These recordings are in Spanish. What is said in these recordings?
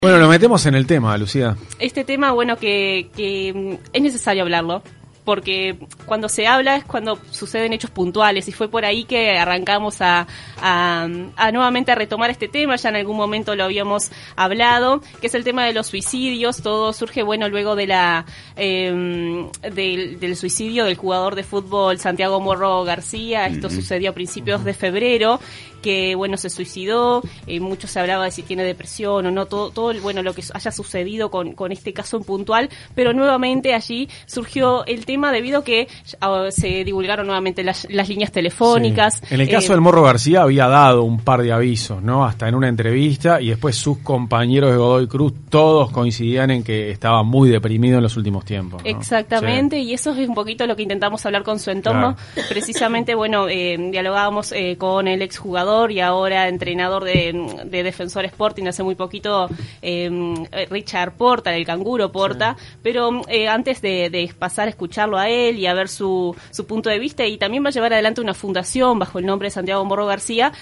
Bueno, lo metemos en el tema, Lucía. Este tema, bueno, que es necesario hablarlo, porque cuando se habla es cuando suceden hechos puntuales, y fue por ahí que arrancamos a nuevamente a retomar este tema. Ya en algún momento lo habíamos hablado, que es el tema de los suicidios. Todo surge, bueno, luego de del suicidio del jugador de fútbol Santiago Morro García. Esto sucedió a principios de febrero, que bueno, se suicidó. Mucho se hablaba de si tiene depresión o no, todo bueno, lo que haya sucedido con este caso en puntual, pero nuevamente allí surgió el tema debido a que se divulgaron nuevamente las líneas telefónicas. Sí. En el caso del Morro García había dado un par de avisos, ¿no? Hasta en una entrevista, y después sus compañeros de Godoy Cruz todos coincidían en que estaba muy deprimido en los últimos tiempos, ¿no? Exactamente, sí. Y eso es un poquito lo que intentamos hablar con su entorno. Claro. Precisamente, bueno, dialogábamos con el exjugador y ahora entrenador de Defensor Sporting hace muy poquito, Richard Porta, el Canguro Porta, sí. Pero antes de pasar a escucharlo a él y a ver su punto de vista, y también va a llevar adelante una fundación bajo el nombre de Santiago Morro García,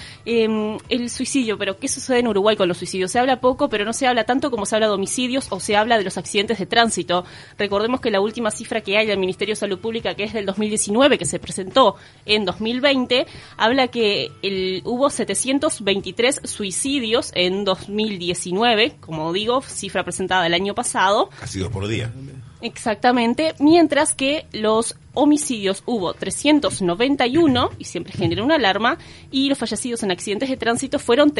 el suicidio. Pero ¿qué sucede en Uruguay con los suicidios? Se habla poco, pero no se habla tanto como se habla de homicidios o se habla de los accidentes de tránsito. Recordemos que la última cifra que hay del Ministerio de Salud Pública, que es del 2019, que se presentó en 2020, habla que hubo 723 suicidios en 2019, como digo, cifra presentada el año pasado. Casi 2 por día. Exactamente, mientras que los homicidios hubo 391, y siempre genera una alarma, y los fallecidos en accidentes de tránsito fueron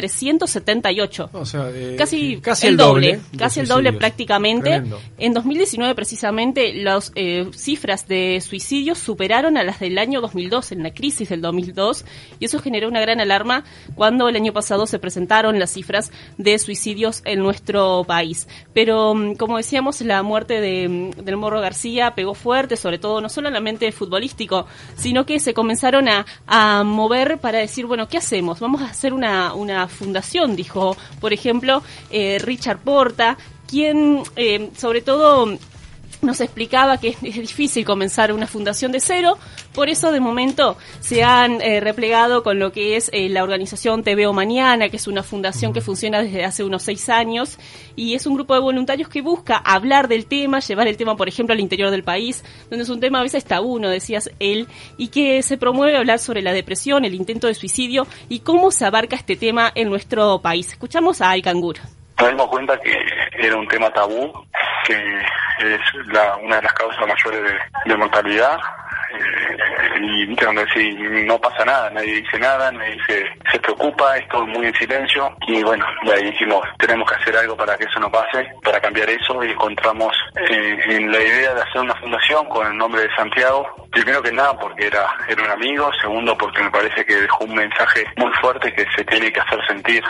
378. O sea, casi el doble. Casi el doble prácticamente. Tremendo. En 2019 precisamente las cifras de suicidios superaron a las del año 2002, en la crisis del 2002, y eso generó una gran alarma cuando el año pasado se presentaron las cifras de suicidios en nuestro país. Pero como decíamos, la muerte del Morro García pegó fuerte, sobre todo no solo en la mente futbolístico, sino que se comenzaron a mover para decir, bueno, ¿qué hacemos? Vamos a hacer una fundación, dijo, por ejemplo, Richard Porta, quien sobre todo nos explicaba que es difícil comenzar una fundación de cero. Por eso de momento se han replegado con lo que es la organización Te Veo Mañana, que es una fundación que funciona desde hace unos 6 años, y es un grupo de voluntarios que busca hablar del tema, llevar el tema, por ejemplo, al interior del país, donde es un tema a veces tabú, ¿no? Decías él, y que se promueve hablar sobre la depresión, el intento de suicidio y cómo se abarca este tema en nuestro país. Escuchamos a El Canguro. Nos dimos cuenta que era un tema tabú, que es una de las causas mayores de mortalidad, y donde si no pasa nada, nadie dice nada, nadie se preocupa, es todo muy en silencio, y bueno, de ahí dijimos, tenemos que hacer algo para que eso no pase, para cambiar eso, y encontramos en la idea de hacer una fundación con el nombre de Santiago. Primero que nada porque era un amigo, segundo porque me parece que dejó un mensaje muy fuerte que se tiene que hacer sentir,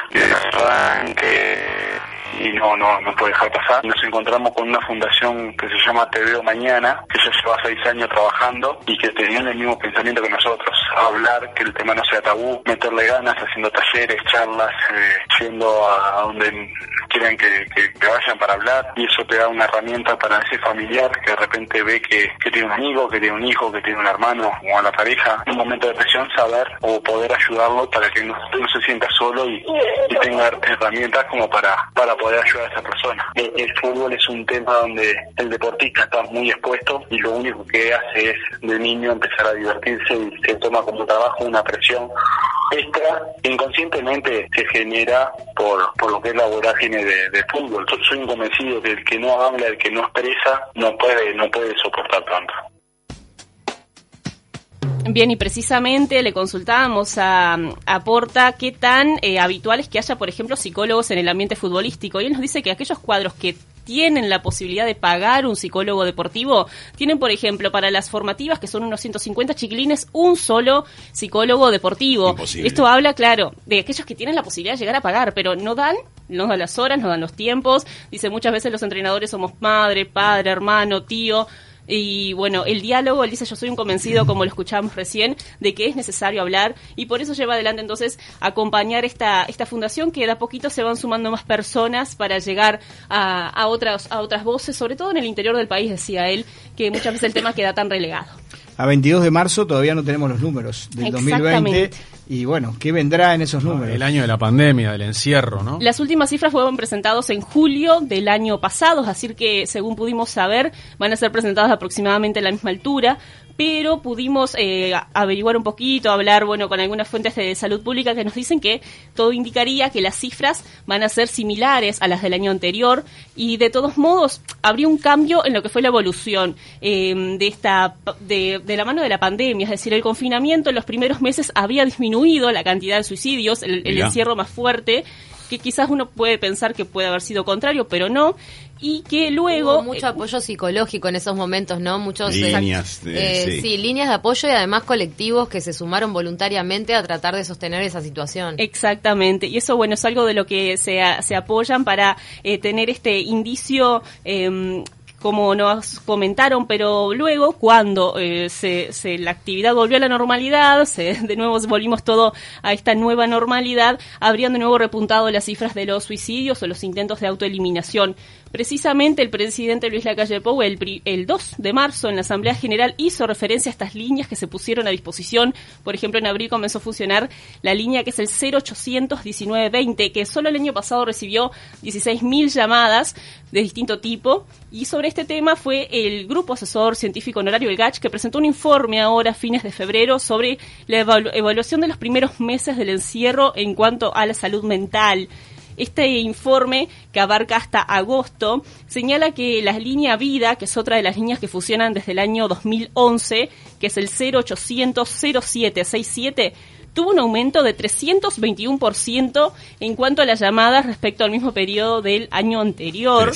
y no puede dejar pasar. Nos encontramos con una fundación que se llama Te Veo Mañana, que ya lleva 6 años trabajando y que tenían el mismo pensamiento que nosotros, hablar, que el tema no sea tabú, meterle ganas, haciendo talleres, charlas, yendo a donde quieran que vayan para hablar, y eso te da una herramienta para ese familiar que de repente ve que tiene un amigo, que tiene un hijo, que tiene un hermano o a la pareja, en un momento de presión, saber o poder ayudarlo para que no se sienta solo y tenga herramientas como para poder ayudar a esa persona. El fútbol es un tema donde el deportista está muy expuesto y lo único que hace es de niño empezar a divertirse y se toma como trabajo una presión extra, inconscientemente se genera por lo que es la vorágine de fútbol. Yo soy convencido que el que no habla, el que no expresa, no puede soportar tanto. Bien, y precisamente le consultábamos a Porta qué tan habitual es que haya, por ejemplo, psicólogos en el ambiente futbolístico, y él nos dice que aquellos cuadros que tienen la posibilidad de pagar un psicólogo deportivo, tienen, por ejemplo, para las formativas, que son unos 150 chiquilines, un solo psicólogo deportivo. Imposible. Esto habla, claro, de aquellos que tienen la posibilidad de llegar a pagar, pero no dan las horas, no dan los tiempos. Dice, muchas veces los entrenadores somos madre, padre, hermano, tío. Y bueno, el diálogo, él dice, yo soy un convencido, como lo escuchamos recién, de que es necesario hablar, y por eso lleva adelante entonces acompañar esta fundación, que de a poquito se van sumando más personas para llegar a otras voces, sobre todo en el interior del país, decía él, que muchas veces el tema queda tan relegado. a 22 de marzo todavía no tenemos los números del 2020. Y bueno, ¿qué vendrá en esos números? El año de la pandemia, del encierro, ¿no? Las últimas cifras fueron presentadas en julio del año pasado, así que según pudimos saber van a ser presentadas aproximadamente a la misma altura, pero pudimos averiguar un poquito, hablar con algunas fuentes de salud pública que nos dicen que todo indicaría que las cifras van a ser similares a las del año anterior, y de todos modos habría un cambio en lo que fue la evolución de la mano de la pandemia, es decir, el confinamiento en los primeros meses había disminuido la cantidad de suicidios, el encierro más fuerte, que quizás uno puede pensar que puede haber sido contrario, pero no, y que luego... Hubo mucho apoyo psicológico en esos momentos, ¿no? Muchos líneas líneas de apoyo y además colectivos que se sumaron voluntariamente a tratar de sostener esa situación. Exactamente, y eso es algo de lo que se apoyan para tener este indicio, como nos comentaron, pero luego cuando la actividad volvió a la normalidad, de nuevo volvimos todo a esta nueva normalidad, habrían de nuevo repuntado las cifras de los suicidios o los intentos de autoeliminación. Precisamente el presidente Luis Lacalle Pou el 2 de marzo en la Asamblea General hizo referencia a estas líneas que se pusieron a disposición. Por ejemplo, en abril comenzó a funcionar la línea que es el 0800 1920, que solo el año pasado recibió 16.000 llamadas de distinto tipo, y sobre este tema fue el Grupo Asesor Científico Honorario, el GACH, que presentó un informe ahora a fines de febrero sobre la evaluación de los primeros meses del encierro en cuanto a la salud mental. Este informe, que abarca hasta agosto, señala que la línea Vida, que es otra de las líneas que funcionan desde el año 2011, que es el 0800 0767, tuvo un aumento de 321% en cuanto a las llamadas respecto al mismo periodo del año anterior.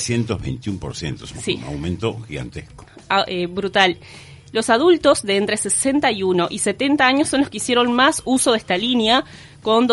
321%, es un aumento gigantesco. Brutal. Los adultos de entre 61 y 70 años son los que hicieron más uso de esta línea, con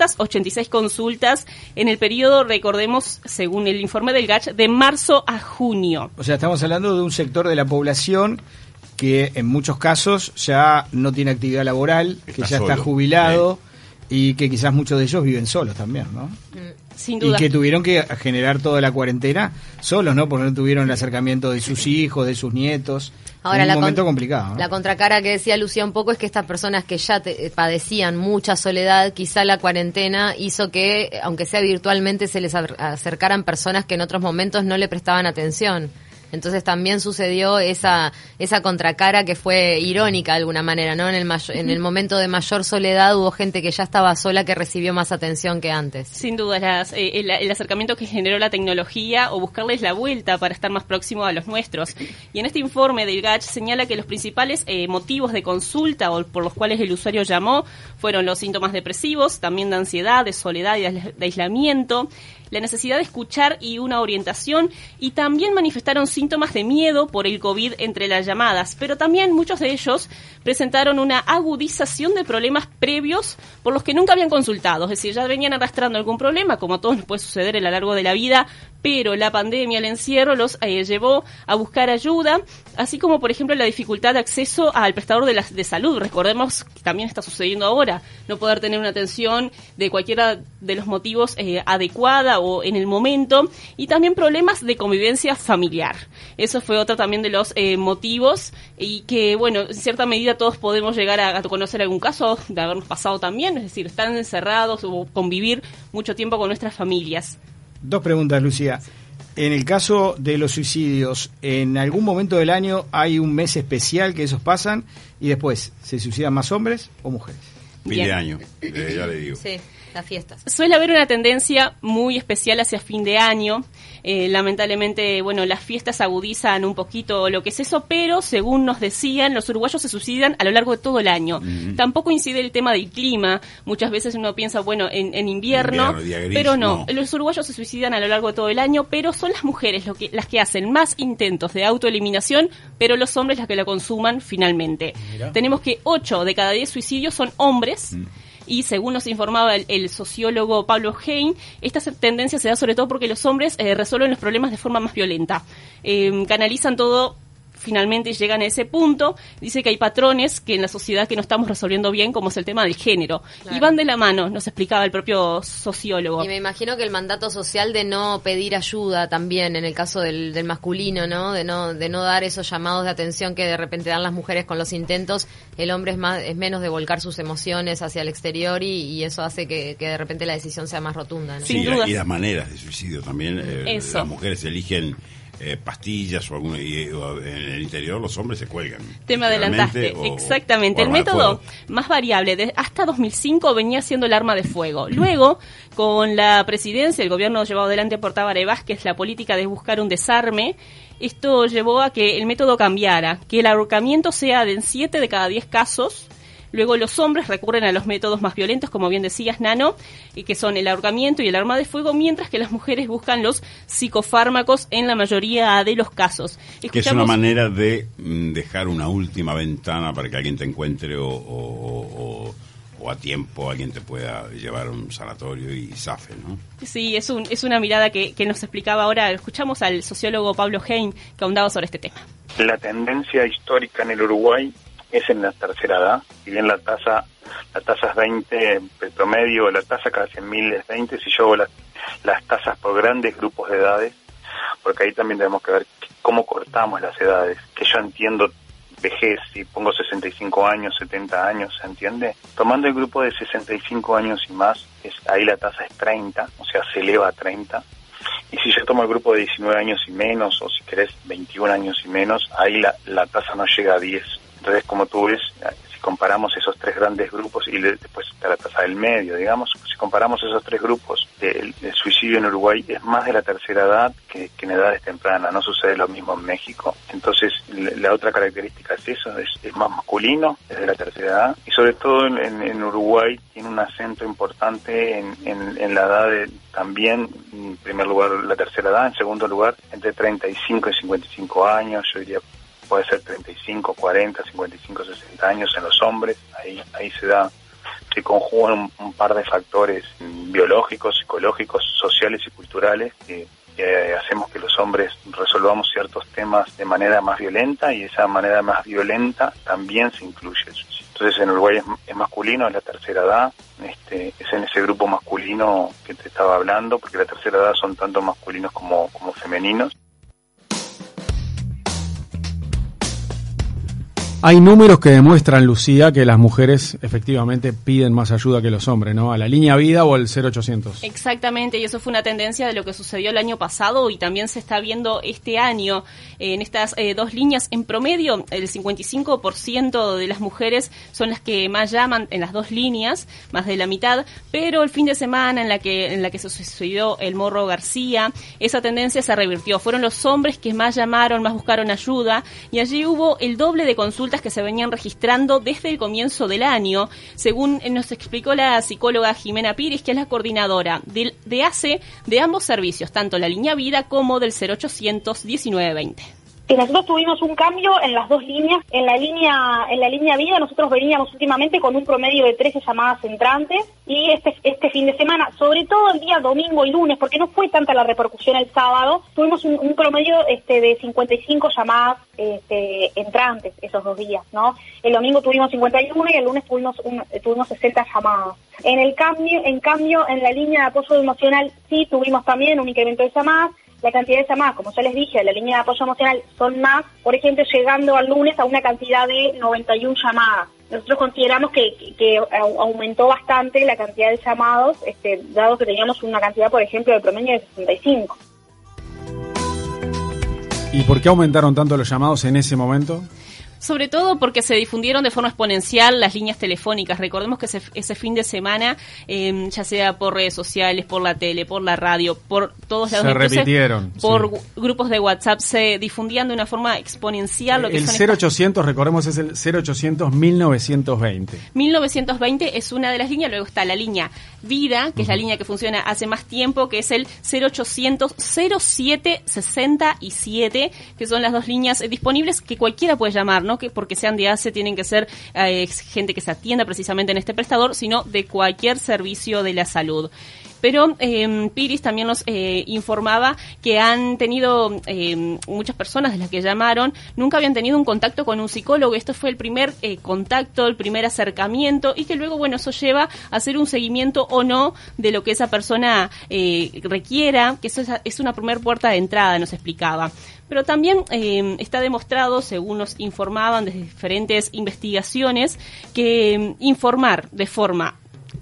286 consultas en el periodo, recordemos, según el informe del GACH, de marzo a junio. O sea, estamos hablando de un sector de la población que en muchos casos ya no tiene actividad laboral, que ya está jubilado, y que quizás muchos de ellos viven solos también, ¿no? Sin duda. Y que tuvieron que generar toda la cuarentena solos, ¿no? Porque no tuvieron el acercamiento de sus hijos, de sus nietos. Ahora, un momento complicado, ¿no? La contracara que decía Lucía un poco es que estas personas que ya padecían mucha soledad, quizá la cuarentena hizo que, aunque sea virtualmente, se les acercaran personas que en otros momentos no le prestaban atención. Entonces también sucedió esa contracara que fue irónica de alguna manera, ¿no? En el momento de mayor soledad hubo gente que ya estaba sola que recibió más atención que antes. Sin duda, el acercamiento que generó la tecnología o buscarles la vuelta para estar más próximo a los nuestros. Y en este informe del GACH señala que los principales motivos de consulta o por los cuales el usuario llamó fueron los síntomas depresivos, también de ansiedad, de soledad y de aislamiento, la necesidad de escuchar y una orientación, y también manifestaron síntomas de miedo por el COVID entre las llamadas, pero también muchos de ellos presentaron una agudización de problemas previos por los que nunca habían consultado, es decir, ya venían arrastrando algún problema, como a todos nos puede suceder a lo largo de la vida, pero la pandemia, el encierro los llevó a buscar ayuda, así como por ejemplo la dificultad de acceso al prestador de salud. Recordemos que también está sucediendo ahora, no poder tener una atención de cualquiera de los motivos adecuada o en el momento, y también problemas de convivencia familiar. Eso fue otro también de los motivos, y que bueno, en cierta medida todos podemos llegar a conocer algún caso de habernos pasado también, es decir, estar encerrados o convivir mucho tiempo con nuestras familias. Dos preguntas, Lucía. En el caso de los suicidios, ¿en algún momento del año hay un mes especial que esos pasan? Y después, ¿se suicidan más hombres o mujeres? Fin de año, ya le digo. Sí, las fiestas. Suele haber una tendencia muy especial hacia fin de año. Lamentablemente, bueno, las fiestas agudizan un poquito lo que es eso, pero según nos decían, los uruguayos se suicidan a lo largo de todo el año. Tampoco incide el tema del clima. Muchas veces uno piensa, bueno, en invierno, pero no. Los uruguayos se suicidan a lo largo de todo el año, pero son las mujeres las que hacen más intentos de autoeliminación, pero los hombres las que la consuman finalmente. Mira. Tenemos que 8 de cada 10 suicidios son hombres. Y según nos informaba el sociólogo Pablo Hein, esta tendencia se da sobre todo porque los hombres resuelven los problemas de forma más violenta. Canalizan todo finalmente llegan a ese punto, dice que hay patrones que en la sociedad que no estamos resolviendo bien, como es el tema del género. Claro. Y van de la mano, nos explicaba el propio sociólogo. Y me imagino que el mandato social de no pedir ayuda también, en el caso del masculino, ¿no? De no dar esos llamados de atención que de repente dan las mujeres con los intentos, el hombre es menos de volcar sus emociones hacia el exterior y eso hace que de repente la decisión sea más rotunda, ¿no? Sí, y las maneras de suicidio también. Las mujeres eligen pastillas o en el interior los hombres se cuelgan. Te me adelantaste, exactamente. El método más variable, hasta 2005 venía siendo el arma de fuego. Luego, con la presidencia, el gobierno llevado adelante por Tabaré Vázquez, la política de buscar un desarme, esto llevó a que el método cambiara, que el ahorcamiento sea de 7 de cada 10 casos. Luego los hombres recurren a los métodos más violentos, como bien decías, Nano, que son el ahorcamiento y el arma de fuego, mientras que las mujeres buscan los psicofármacos en la mayoría de los casos. Que es una manera de dejar una última ventana para que alguien te encuentre o a tiempo alguien te pueda llevar a un sanatorio y zafe, ¿no? Sí, es una mirada que nos explicaba ahora. Escuchamos al sociólogo Pablo Hein, que ahondaba sobre este tema. La tendencia histórica en el Uruguay es en la tercera edad. Si bien la tasa es 20, el promedio, la tasa cada 100.000 es 20, si yo hago las tasas por grandes grupos de edades, porque ahí también tenemos que ver cómo cortamos las edades, que yo entiendo vejez, si pongo 65 años, 70 años, ¿se entiende? Tomando el grupo de 65 años y más, ahí la tasa es 30, o sea, se eleva a 30. Y si yo tomo el grupo de 19 años y menos, o si querés 21 años y menos, ahí la tasa no llega a 10. Entonces, como tú ves, si comparamos esos tres grandes grupos y después está la tasa del medio, digamos, si comparamos esos tres grupos, el suicidio en Uruguay es más de la tercera edad que en edades tempranas, no sucede lo mismo en México. Entonces, la otra característica es eso, es más masculino, es de la tercera edad, y sobre todo en Uruguay tiene un acento importante en la edad también, en primer lugar la tercera edad, en segundo lugar entre 35 y 55 años, yo diría puede ser 35, 40, 55, 60 años en los hombres, ahí se conjugan un par de factores biológicos, psicológicos, sociales y culturales que hacemos que los hombres resolvamos ciertos temas de manera más violenta y esa manera más violenta también se incluye el suicidio. Entonces en Uruguay es masculino, es la tercera edad, es en ese grupo masculino que te estaba hablando, porque la tercera edad son tanto masculinos como femeninos. Hay números que demuestran, Lucía, que las mujeres efectivamente piden más ayuda que los hombres, ¿no? A la línea vida o al 0800. Exactamente, y eso fue una tendencia de lo que sucedió el año pasado y también se está viendo este año en estas dos líneas. En promedio, el 55% de las mujeres son las que más llaman en las dos líneas, más de la mitad, pero el fin de semana en la que se suicidó el Morro García, esa tendencia se revirtió. Fueron los hombres que más llamaron, más buscaron ayuda, y allí hubo el doble de consultas que se venían registrando desde el comienzo del año, según nos explicó la psicóloga Jimena Pires, que es la coordinadora de ACE de ambos servicios, tanto la línea vida como del 0800 1920. Nosotros tuvimos un cambio en las dos líneas. En la línea vida nosotros veníamos últimamente con un promedio de 13 llamadas entrantes y este fin de semana, sobre todo el día domingo y lunes, porque no fue tanta la repercusión el sábado, tuvimos un promedio de 55 llamadas entrantes esos 2 días, ¿no? El domingo tuvimos 51 y el lunes tuvimos 60 llamadas. En cambio, en la línea de apoyo emocional sí tuvimos también un incremento de llamadas. La cantidad de llamadas, como ya les dije, la línea de apoyo emocional son más, por ejemplo, llegando al lunes a una cantidad de 91 llamadas. Nosotros consideramos que aumentó bastante la cantidad de llamados, dado que teníamos una cantidad, por ejemplo, de promedio de 65. ¿Y por qué aumentaron tanto los llamados en ese momento? Sobre todo porque se difundieron de forma exponencial las líneas telefónicas. Recordemos que ese fin de semana, ya sea por redes sociales, por la tele, por la radio, por todos lados, se repitieron, por grupos de WhatsApp, se difundían de una forma exponencial. Lo que el 0800, recordemos, es el 0800 1920. 1920 es una de las líneas, luego está la línea Vida, que es la línea que funciona hace más tiempo, que es el 0800 07 67, que son las dos líneas disponibles que cualquiera puede llamar, ¿no? Que porque sean de ACE tienen que ser gente que se atienda precisamente en este prestador, sino de cualquier servicio de la salud. Pero Piris también nos informaba que han tenido muchas personas de las que llamaron, nunca habían tenido un contacto con un psicólogo. Esto fue el primer contacto, el primer acercamiento, y que luego, bueno, eso lleva a hacer un seguimiento o no de lo que esa persona requiera, que eso es una primer puerta de entrada, nos explicaba. Pero también está demostrado, según nos informaban desde diferentes investigaciones, que informar de forma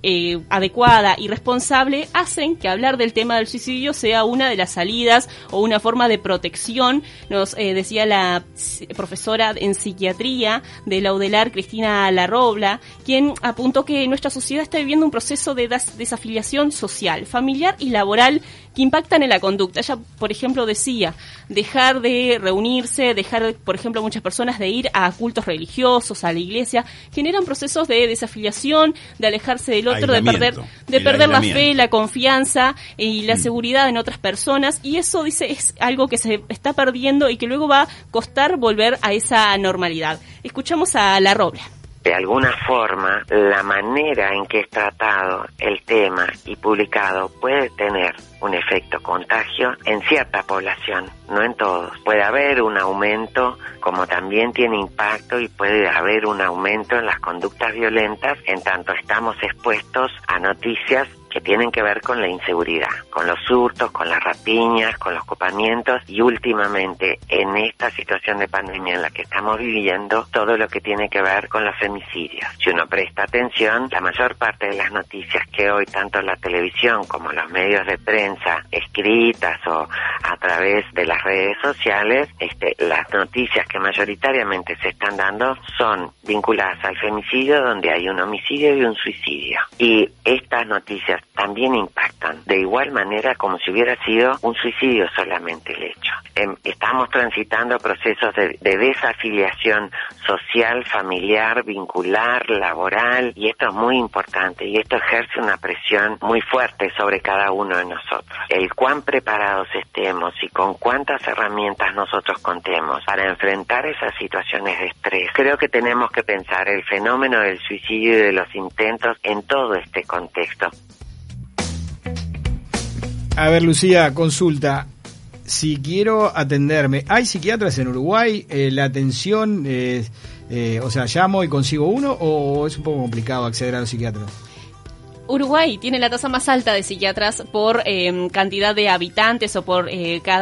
adecuada y responsable hacen que hablar del tema del suicidio sea una de las salidas o una forma de protección. Nos decía la profesora en psiquiatría de la UDELAR, Cristina Larrobla, quien apuntó que nuestra sociedad está viviendo un proceso de desafiliación social, familiar y laboral que impactan en la conducta. Ella, por ejemplo, decía dejar de reunirse, dejar, por ejemplo, muchas personas de ir a cultos religiosos, a la iglesia, generan procesos de desafiliación, de alejarse del otro, de perder la fe, la confianza y la seguridad en otras personas, y eso, dice, es algo que se está perdiendo y que luego va a costar volver a esa normalidad. Escuchamos a Larrobla. De alguna forma, la manera en que es tratado el tema y publicado puede tener un efecto contagio en cierta población, no en todos. Puede haber un aumento, como también tiene impacto, y puede haber un aumento en las conductas violentas en tanto estamos expuestos a noticias que tienen que ver con la inseguridad, con los hurtos, con las rapiñas, con los copamientos y últimamente en esta situación de pandemia en la que estamos viviendo, todo lo que tiene que ver con los femicidios. Si uno presta atención, la mayor parte de las noticias que hoy tanto la televisión como los medios de prensa escritas o a través de las redes sociales, las noticias que mayoritariamente se están dando son vinculadas al femicidio, donde hay un homicidio y un suicidio. Y estas noticias también impactan de igual manera como si hubiera sido un suicidio solamente el hecho. Estamos transitando procesos de desafiliación social, familiar, vincular, laboral, y esto es muy importante y esto ejerce una presión muy fuerte sobre cada uno de nosotros. El cuán preparados estemos y con cuántas herramientas nosotros contemos para enfrentar esas situaciones de estrés, creo que tenemos que pensar el fenómeno del suicidio y de los intentos en todo este contexto. A ver, Lucía, consulta. Si quiero atenderme, ¿hay psiquiatras en Uruguay? ¿La atención, o sea, llamo y consigo uno, o es un poco complicado acceder a los psiquiatras? Uruguay tiene la tasa más alta de psiquiatras por cantidad de habitantes o por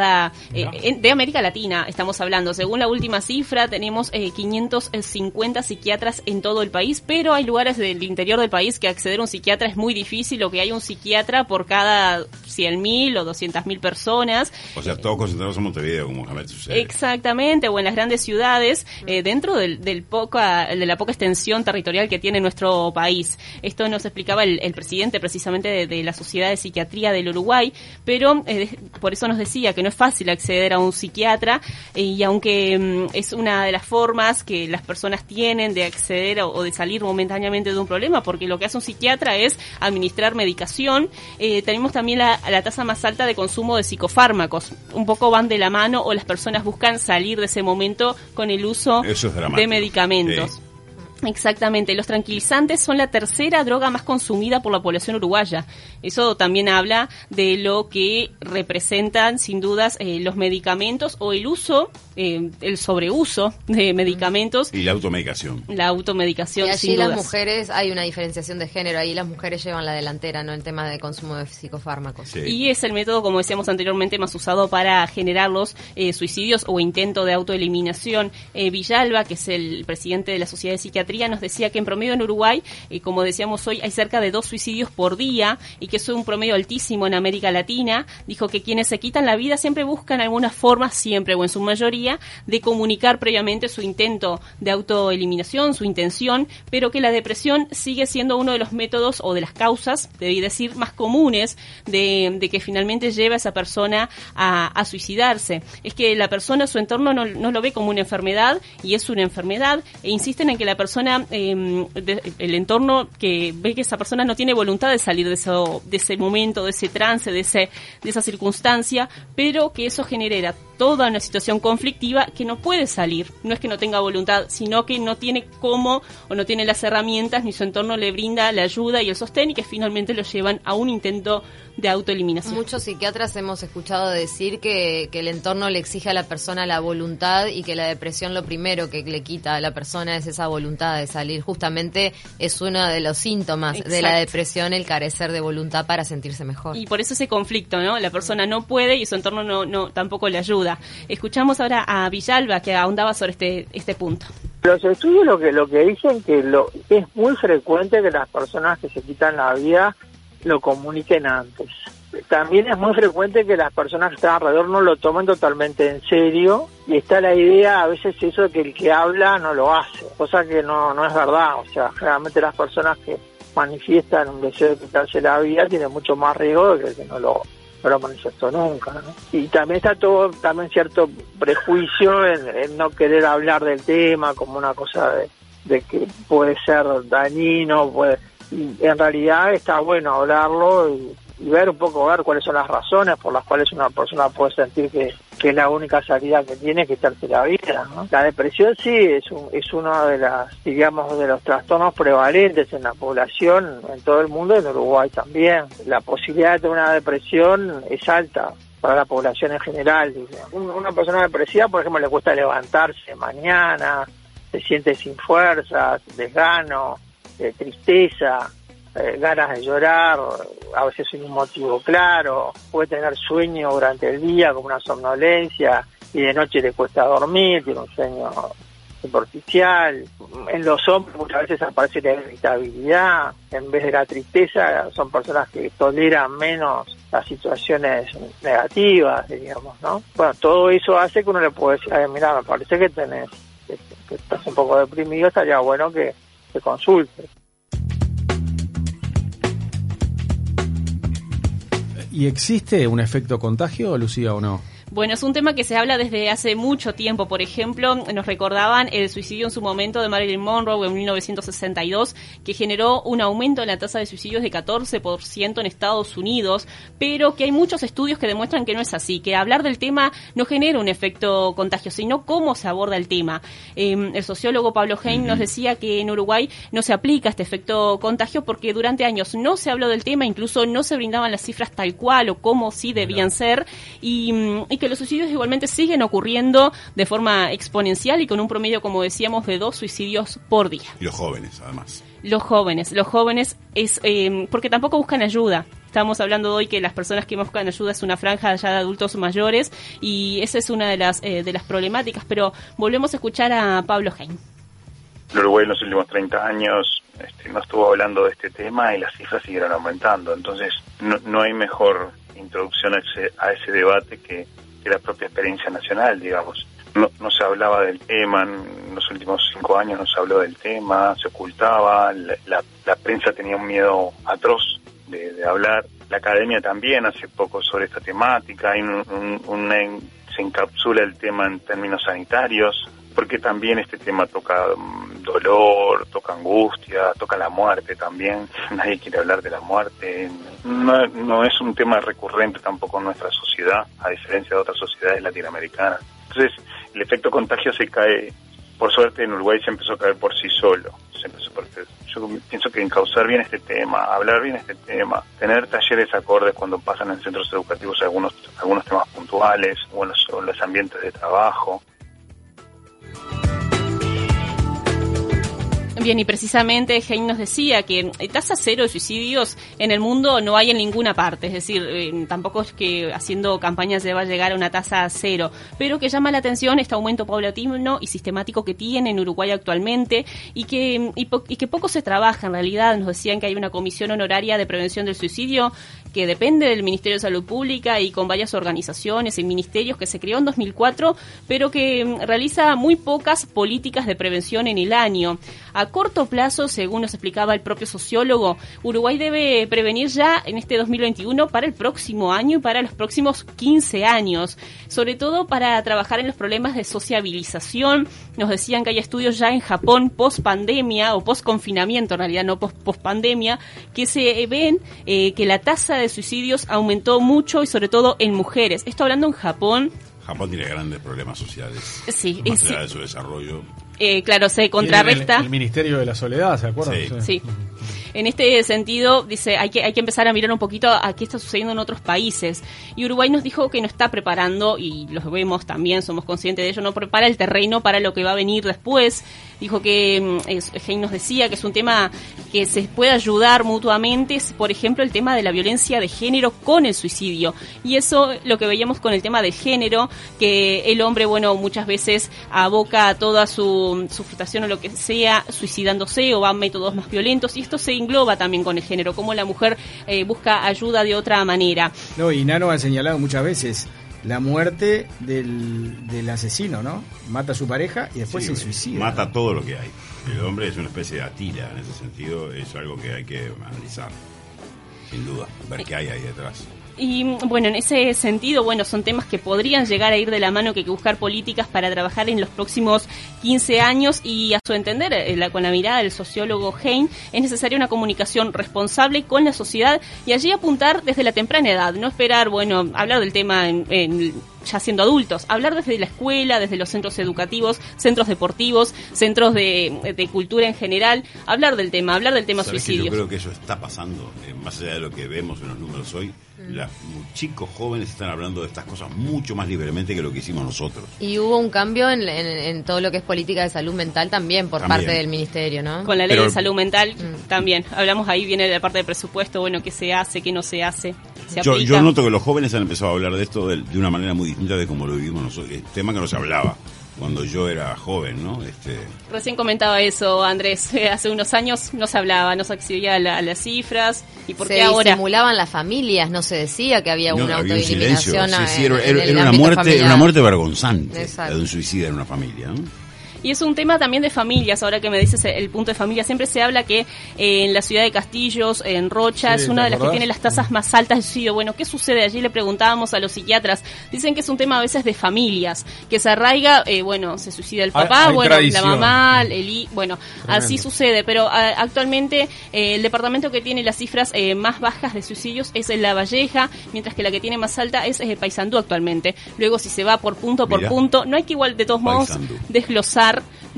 de América Latina estamos hablando. Según la última cifra, tenemos 550 psiquiatras en todo el país, pero hay lugares del interior del país que acceder a un psiquiatra es muy difícil, o que hay un psiquiatra por cada 100.000 o 200.000 personas. O sea, todos concentrados en Montevideo, como realmente sucede. Exactamente, o en las grandes ciudades, dentro de la poca extensión territorial que tiene nuestro país. Esto nos explicaba el presidente precisamente de la Sociedad de Psiquiatría del Uruguay, pero por eso nos decía que no es fácil acceder a un psiquiatra, y aunque es una de las formas que las personas tienen de acceder o de salir momentáneamente de un problema, porque lo que hace un psiquiatra es administrar medicación, tenemos también la tasa más alta de consumo de psicofármacos. Un poco van de la mano, o las personas buscan salir de ese momento con el uso de medicamentos. Sí. Exactamente, los tranquilizantes son la tercera droga más consumida por la población uruguaya. Eso también habla de lo que representan, sin dudas, los medicamentos o el uso, el sobreuso de medicamentos. Y la automedicación. La automedicación, y allí sin dudas. las mujeres, hay una diferenciación de género, ahí las mujeres llevan la delantera, ¿no?, en tema de consumo de psicofármacos. Sí. Y es el método, como decíamos anteriormente, más usado para generar los suicidios o intento de autoeliminación. Villalba, que es el presidente de la Sociedad de Psiquiatría, nos decía que en promedio en Uruguay, como decíamos hoy, hay cerca de 2 suicidios por día, y que es un promedio altísimo en América Latina. Dijo que quienes se quitan la vida siempre buscan alguna forma, siempre o en su mayoría, de comunicar previamente su intento de autoeliminación, su intención, pero que la depresión sigue siendo uno de los métodos o de las causas, debí decir, más comunes de que finalmente lleva a esa persona a suicidarse. Es que la persona, su entorno no lo ve como una enfermedad, y es una enfermedad, e insisten en que la persona, el entorno, que ve que esa persona no tiene voluntad de salir de ese momento, de ese trance, de esa circunstancia, pero que eso genera toda una situación conflictiva que no puede salir. No es que no tenga voluntad, sino que no tiene cómo, o no tiene las herramientas, ni su entorno le brinda la ayuda y el sostén, y que finalmente lo llevan a un intento de autoeliminación. Muchos psiquiatras hemos escuchado decir que el entorno le exige a la persona la voluntad y que la depresión lo primero que le quita a la persona es esa voluntad de salir. Justamente es uno de los síntomas de la depresión, el carecer de voluntad para sentirse mejor. Y por eso ese conflicto, ¿no? La persona no puede y su entorno no tampoco le ayuda. Escuchamos ahora a Villalba, que ahondaba sobre este punto. Los estudios lo que dicen que es muy frecuente que las personas que se quitan la vida lo comuniquen antes. También es muy frecuente que las personas que están alrededor no lo tomen totalmente en serio, y está la idea a veces eso de que el que habla no lo hace, cosa que no es verdad. O sea, generalmente las personas que manifiestan un deseo de quitarse la vida tienen mucho más riesgo de que el que no lo manifestó nunca, ¿no? Y también está también cierto prejuicio en no querer hablar del tema como una cosa de que puede ser dañino, y en realidad está bueno hablarlo y ver cuáles son las razones por las cuales una persona puede sentir que es la única salida que tiene, que quitarse la vida, ¿no? La depresión sí es uno de los trastornos prevalentes en la población en todo el mundo, en Uruguay también. La posibilidad de tener una depresión es alta para la población en general. Una persona depresiva, por ejemplo, le cuesta levantarse mañana, se siente sin fuerzas, desgano, tristeza, ganas de llorar, a veces sin un motivo claro, puede tener sueño durante el día como una somnolencia y de noche le cuesta dormir, tiene un sueño superficial. En los hombres muchas veces aparece la irritabilidad en vez de la tristeza, son personas que toleran menos las situaciones negativas, digamos, ¿no? Bueno, todo eso hace que uno le pueda decir, mira, me parece que estás un poco deprimido, estaría bueno que te consultes. ¿Y existe un efecto contagio, Lucía, o no? Bueno, es un tema que se habla desde hace mucho tiempo. Por ejemplo, nos recordaban el suicidio en su momento de Marilyn Monroe en 1962, que generó un aumento en la tasa de suicidios de 14% en Estados Unidos, pero que hay muchos estudios que demuestran que no es así, que hablar del tema no genera un efecto contagio, sino cómo se aborda el tema. El sociólogo Pablo Heyn nos decía que en Uruguay no se aplica este efecto contagio porque durante años no se habló del tema, incluso no se brindaban las cifras tal cual o como sí debían ser, y que los suicidios igualmente siguen ocurriendo de forma exponencial y con un promedio, como decíamos, de 2 suicidios por día. Y los jóvenes, además. Los jóvenes es porque tampoco buscan ayuda. Estamos hablando hoy que las personas que buscan ayuda es una franja ya de adultos mayores y esa es una de las problemáticas, pero volvemos a escuchar a Pablo Heyn. El Uruguay en los últimos 30 años no estuvo hablando de este tema y las cifras siguieron aumentando, entonces no hay mejor introducción a ese debate que la propia experiencia nacional, digamos. No se hablaba del tema, en los últimos 5 años no se habló del tema, se ocultaba, la prensa tenía un miedo atroz de hablar, la academia también hace poco sobre esta temática, hay se encapsula el tema en términos sanitarios, porque también este tema toca dolor, toca angustia, toca la muerte también. Nadie quiere hablar de la muerte. No es un tema recurrente tampoco en nuestra sociedad, a diferencia de otras sociedades latinoamericanas. Entonces, el efecto contagio se cae, por suerte en Uruguay se empezó a caer por sí solo. Yo pienso que encauzar bien este tema, hablar bien este tema, tener talleres acordes cuando pasan en centros educativos algunos temas puntuales o en los ambientes de trabajo. Bien, y precisamente Heyn nos decía que tasa cero de suicidios en el mundo no hay en ninguna parte, es decir, tampoco es que haciendo campañas se va a llegar a una tasa cero, pero que llama la atención este aumento paulatino y sistemático que tiene en Uruguay actualmente y que poco se trabaja en realidad. Nos decían que hay una comisión honoraria de prevención del suicidio que depende del Ministerio de Salud Pública y con varias organizaciones y ministerios, que se creó en 2004, pero que realiza muy pocas políticas de prevención en el año. A corto plazo, según nos explicaba el propio sociólogo, Uruguay debe prevenir ya en este 2021 para el próximo año y para los próximos 15 años, sobre todo para trabajar en los problemas de sociabilización. Nos decían que hay estudios ya en Japón post-pandemia o post-confinamiento, en realidad no post-pandemia, que se ven que la tasa de suicidios aumentó mucho y sobre todo en mujeres. Esto hablando en Japón. Japón tiene grandes problemas sociales. Sí, más allá de su desarrollo. Claro, se contrarresta. El Ministerio de la Soledad, ¿se acuerdan? Sí. En este sentido, dice, hay que empezar a mirar un poquito a qué está sucediendo en otros países. Y Uruguay nos dijo que no está preparando, y los vemos también, somos conscientes de ello, no prepara el terreno para lo que va a venir después. Dijo que, Hein nos decía que es un tema que se puede ayudar mutuamente, por ejemplo, el tema de la violencia de género con el suicidio. Y eso lo que veíamos con el tema de género, que el hombre, bueno, muchas veces aboca toda su frustración o lo que sea, suicidándose o va a métodos más violentos, y esto se engloba también con el género, como la mujer busca ayuda de otra manera. No, y Nano ha señalado muchas veces la muerte del asesino, ¿no? Mata a su pareja y después se suicida. Mata todo lo que hay. El hombre es una especie de Atila, en ese sentido es algo que hay que analizar, sin duda, ver qué hay ahí detrás. Y bueno, en ese sentido, bueno, son temas que podrían llegar a ir de la mano, que hay que buscar políticas para trabajar en los próximos 15 años, y a su entender, con la mirada del sociólogo Hein, es necesaria una comunicación responsable con la sociedad, y allí apuntar desde la temprana edad, no esperar, bueno, hablar del tema ya siendo adultos, hablar desde la escuela, desde los centros educativos, centros deportivos, centros de cultura en general, hablar del tema suicidios. Yo creo que eso está pasando, más allá de lo que vemos en los números hoy, los chicos jóvenes están hablando de estas cosas mucho más libremente que lo que hicimos nosotros. Y hubo un cambio en todo lo que es política de salud mental también por parte del ministerio, ¿no? Con la ley de salud mental también, hablamos ahí, viene la parte del presupuesto, bueno, qué se hace, qué no se hace. Yo noto que los jóvenes han empezado a hablar de esto de una manera muy distinta de como lo vivimos nosotros, el tema que no se hablaba cuando yo era joven, ¿no? Recién comentaba eso, Andrés, hace unos años no se hablaba, no se accedía a las cifras, y por qué ahora... Se simulaban las familias, no se decía que había una autoeliminación. Era una muerte vergonzante, la de un suicida en una familia, ¿no? Y es un tema también de familias, ahora que me dices el punto de familia. Siempre se habla que en la ciudad de Castillos, en Rocha, es una de las que tiene las tasas más altas de suicidio. Bueno, ¿qué sucede? Allí le preguntábamos a los psiquiatras. Dicen que es un tema a veces de familias, que se arraiga, se suicida el papá, la mamá, bueno, así sucede. Pero actualmente el departamento que tiene las cifras más bajas de suicidios es La Valleja, mientras que la que tiene más alta es Paysandú actualmente. Luego, si se va por punto, no hay que igual, de todos modos, desglosar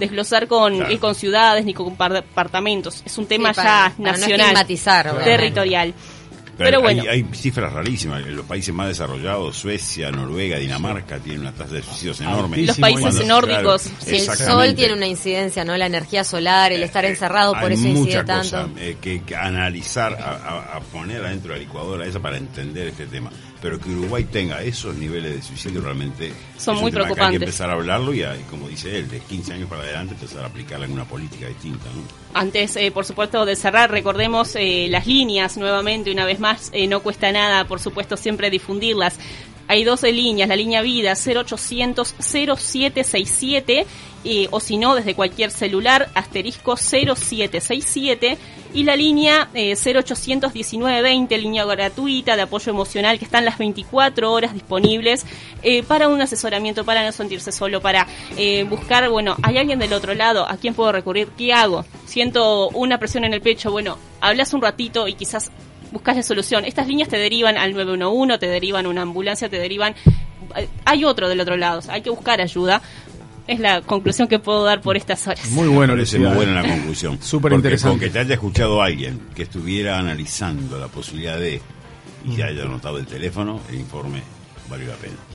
con ciudades ni con departamentos. Es un tema ya nacional, no territorial. Pero bueno, hay cifras rarísimas. En los países más desarrollados, Suecia, Noruega, Dinamarca, tienen una tasa de suicidios enorme. Los países nórdicos, el sol tiene una incidencia, ¿no? La energía solar, el estar encerrado, por eso incide tanto. Hay mucha cosa que analizar, a poner adentro de la licuadora esa para entender este tema. Pero que Uruguay tenga esos niveles de suicidio realmente son muy preocupantes. Hay que empezar a hablarlo y, como dice él, de 15 años para adelante empezar a aplicar alguna política distinta, ¿no? Antes, por supuesto, de cerrar, recordemos las líneas nuevamente, una vez más, no cuesta nada, por supuesto, siempre difundirlas. Hay 12 líneas, la línea vida 0800 0767, o si no, desde cualquier celular, asterisco 0767, y la línea 0800 1920, línea gratuita de apoyo emocional, que están las 24 horas disponibles para un asesoramiento, para no sentirse solo, para buscar, bueno, hay alguien del otro lado, ¿a quién puedo recurrir? ¿Qué hago? Siento una presión en el pecho, bueno, hablas un ratito y quizás buscas la solución. Estas líneas te derivan al 911, te derivan a una ambulancia, te derivan... Hay otro del otro lado, hay que buscar ayuda. Es la conclusión que puedo dar por estas horas. Muy bueno, Lucía. Muy buena la conclusión. Súper interesante. Porque te haya escuchado alguien que estuviera analizando la posibilidad de, y haya anotado el teléfono, el informe valió la pena.